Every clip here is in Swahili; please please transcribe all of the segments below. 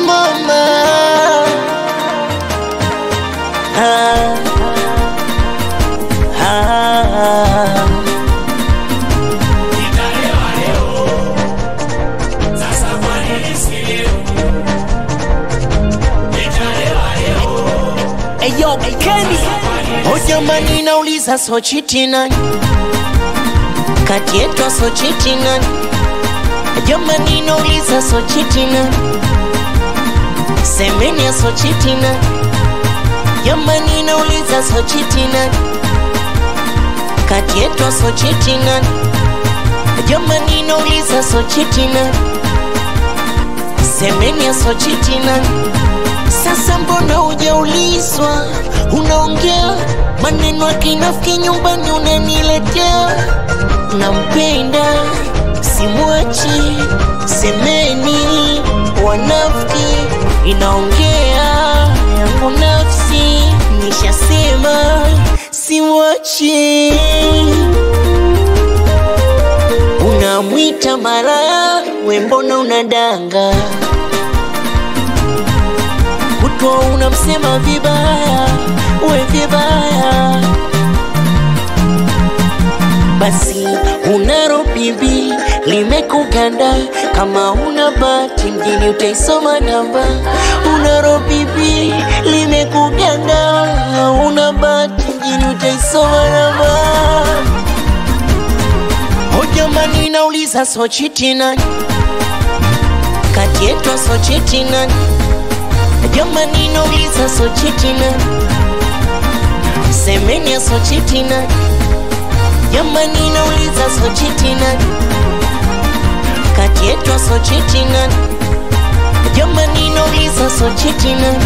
mama. Eyo, Kenny. Oh jamani nauliza so chiti nani? Kati yetu so chiti nani? Jamani nauliza so chiti nani? Semeni so chiti nani? Jamani nauliza so chiti nani? Kati yetu so chiti nani? Jamani nauliza so chiti nani? Semeni so chiti nani? Sasa mbona hujaulizwa? Unaongea maneno ya kinafiki nyumbani unaniletea. Nampenda simwachi, semeni wanafiki. Inaongea yangu nafsi, nishasema simwachi. Unamwita malaya, we mbona unadanga? Kutwa unamsema vibaya, we vibaya. Basi unaro bibi limekuganda, kama una bahati mjini utaisoma namba. Unaro bibi limekuganda, una bahati mjini utaisoma namba. Oh jamani nauliza so chiti nani? Kati yetu so chiti nani? Jamani nauliza so chiti nani? Semeni so chiti nani? Jamani nauliza so chiti nani? Kati yetu so chiti nani? Jamani nauliza so chiti nani?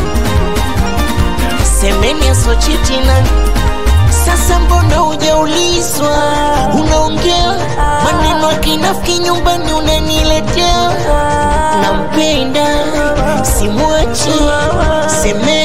Semeni so chiti nani? Sasa mbona hujaulizwa? Unaongea maneno ya kinafiki nyumbani unaniletea. Nampenda simwachi, semeni